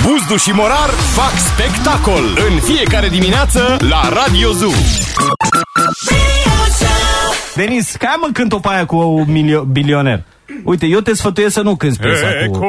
Buzdu și Morar fac spectacol în fiecare dimineață la Radio Zoo. Denis, hai mă cânt-o pe aia cu bilioner. Uite, eu te sfătuiesc să nu cânti piesa cu...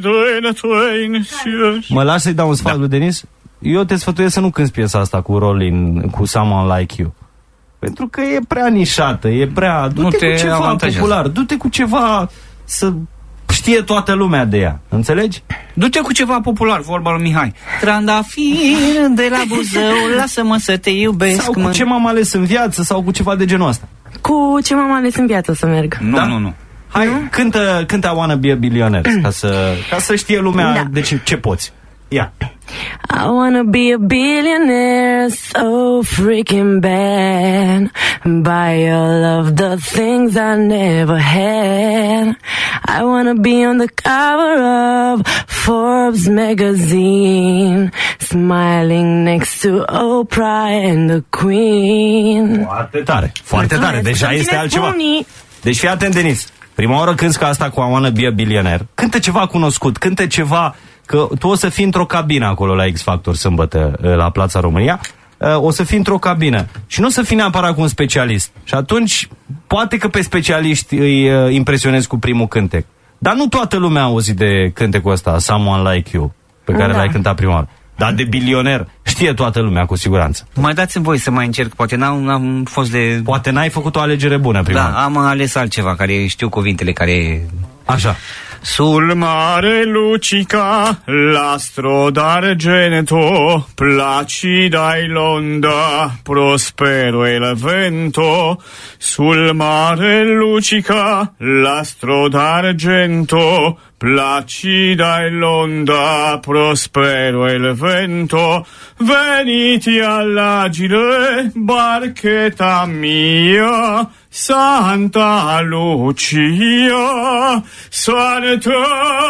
Mă lași să-i dau un sfat lui Denis? Eu te sfătuiesc să nu cânti piesa asta cu Rolling, cu Someone Like You. Pentru că e prea nișată, e prea... Du-te cu ceva popular, du-te cu ceva să știe toată lumea de ea. Înțelegi? Du-te cu ceva popular, vorba lui Mihai. Trandafir de la Buzău, lasă-mă să te iubesc. Sau cu ce m-am ales în viață, sau cu ceva de genul ăsta. Cu ce m-am ales în viață să merg. Nu. Hai, cântă I Wanna Be a Billionaire, ca să știe lumea de ce poți. Ia. I wanna be a billionaire so freaking bad. Buy all of the things I never had. I wanna be on the cover of Forbes magazine, smiling next to Oprah and the Queen. Foarte tare, foarte tare. Deja este altceva. Deci fii atent, Denis. Prima oară cânti ca asta cu I Wanna Be a Billionaire. Cântă ceva cunoscut, cântă ceva... Că tu o să fii într-o cabină acolo la X Factor sâmbătă la Plața România. O să fii într-o cabină și nu o să fii neapărat cu un specialist. Și atunci poate că pe specialiști îi impresionezi cu primul cântec. Dar nu toată lumea a auzit de cântecul ăsta, Someone Like You, pe care l-ai cântat prima oară. Dar de bilioner știe toată lumea cu siguranță. Mai dați-mi voi să mai încerc, poate n-am fost de... Poate n-ai făcut o alegere bună prima oară. Da, am ales altceva, care știu cuvintele care... Așa. Sul mare lucica l'astro d'argento, placida l'onda, prospero è il vento. Sul mare lucica l'astro d'argento, placida l'onda, prospero è il vento. Veniti all'agile, barchetta mia, Santa Lucia, Santa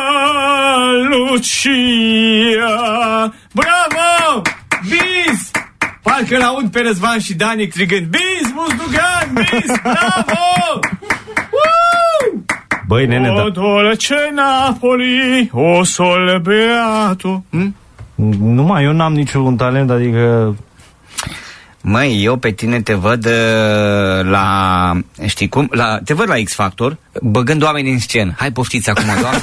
Lucia. Bravo! Bis! Parcă l-aud pe Răzvan și Dani strigând Bis, Buzdugan, Bis! Bravo! Băi, nene, o dolce Napoli, o sol beato. Numai eu n-am niciun talent, adică... Măi, eu pe tine te văd știi cum? Te văd la X Factor, băgând oameni în scenă. Hai, poftiți acum, doamne.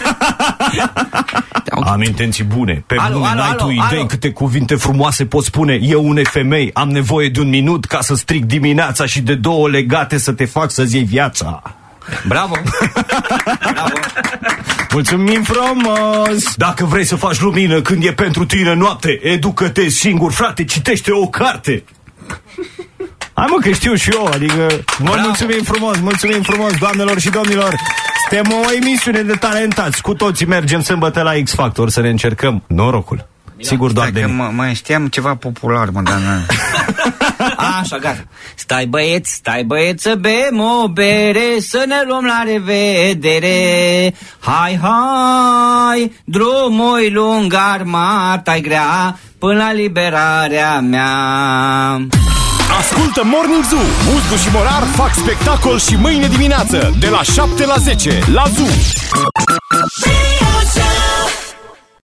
Am intenții bune. Pe bune, n-ai tu idei câte cuvinte frumoase poți spune. Eu, unei femei, am nevoie de 1 minut ca să stric dimineața și de 2 legate să te fac să-ți iei viața. Bravo! Bravo! Mulțumim frumos! Dacă vrei să faci lumină când e pentru tine noapte, educă-te singur, frate, citește o carte. Hai mă, că știu și eu, adică mulțumim frumos, doamnelor și domnilor. Suntem o emisiune de talentați. Cu toții mergem sâmbătă la X Factor să ne încercăm norocul. Sigur, doar de mai știam ceva popular, mă, dar așa, gata. Stai băieți să bem o bere, să ne luăm la revedere. Hai, drumul-i lung, armata-i grea, până la liberarea mea. Ascultă Morning Zoo. Buzdu și Morar fac spectacol și mâine dimineață de la 7 la 10 la Zoo.